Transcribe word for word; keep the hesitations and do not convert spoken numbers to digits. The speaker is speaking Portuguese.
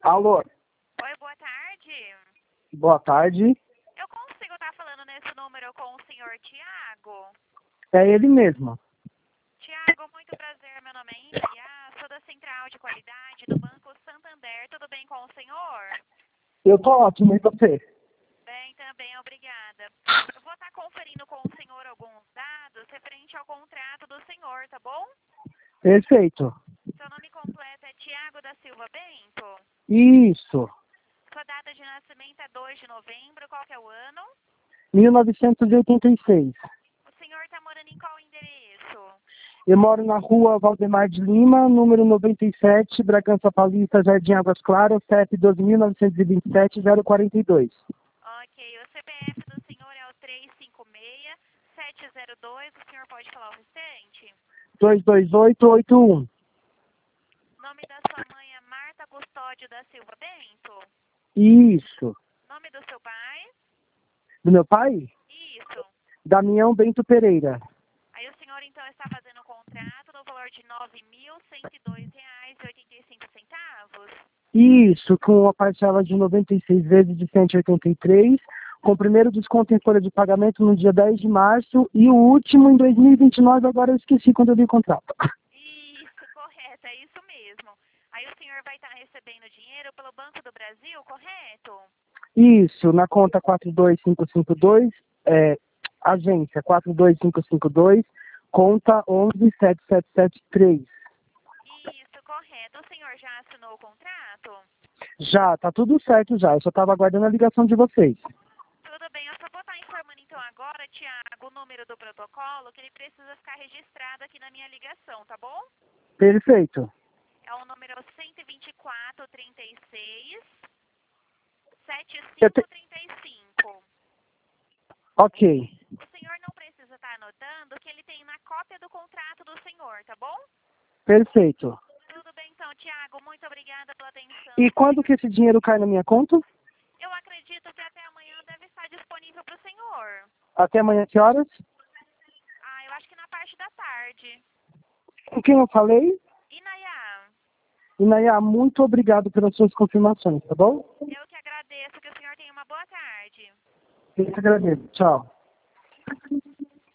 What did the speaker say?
Alô, Oi, boa tarde. boa tarde. Eu consigo estar falando nesse número com o senhor Tiago? É ele mesmo. Tiago, muito prazer. Meu nome é Inaya, sou da Central de Qualidade do Banco Santander. Tudo bem com o senhor? Eu tô ótimo, e você? Bem, também, obrigada. Eu vou estar conferindo com o senhor alguns dados referente ao contrato do senhor, tá bom? Perfeito. Seu nome completo é Tiago da Silva Bento? Isso. Sua data de nascimento é dois de novembro, qual que é o ano? mil novecentos e oitenta e seis. O senhor está morando em qual endereço? Eu moro na rua Valdemar de Lima, número noventa e sete, Bragança Paulista, Jardim Águas Claras, C F doze mil novecentos e vinte e sete, zero quarenta e dois. Ok, o C P F do senhor é o três cinco seis, sete zero dois, o senhor pode falar o restante? dois dois oito oito um. Nome da sua mãe é Marta Custódio da Silva Bento? Isso. Nome do seu pai? Do meu pai? Isso. Damião Bento Pereira. Aí o senhor então está fazendo o contrato no valor de nove mil cento e dois reais e oitenta e cinco centavos? Isso, com a parcela de noventa e seis vezes de cento e oitenta e três, com o primeiro desconto em folha de pagamento no dia dez de março e o último em dois mil e vinte e nove, agora eu esqueci quando eu li o contrato. Isso, correto, é isso mesmo. Aí o senhor vai estar recebendo dinheiro pelo Banco do Brasil, correto? Isso, na conta quatro dois cinco cinco dois, é, agência quatro dois cinco cinco dois, conta onze sete sete sete três. Isso, correto. O senhor já assinou o contrato? Já, tá tudo certo já, eu só estava aguardando a ligação de vocês. Tudo bem, eu só vou estar informando então agora, Tiago, o número do protocolo, que ele precisa ficar registrado aqui na minha ligação, tá bom? Perfeito. É o número cento e vinte e quatro, trinta e seis, setenta e Eu te... cinco, trinta e cinco. Ok, O senhor não precisa estar anotando que ele tem na cópia do contrato do senhor, tá bom? perfeito. Tudo bem então, Tiago, muito obrigada pela atenção. E quando que esse dinheiro cai na minha conta? Eu acredito que até amanhã deve estar disponível para o senhor. Até amanhã, que horas? Ah, eu acho que na parte da tarde. Com quem eu falei? Inaya, Inaya, muito obrigado pelas suas confirmações, tá bom? eu que agradeço, que o senhor tenha uma boa tarde. Eu que agradeço. Tchau.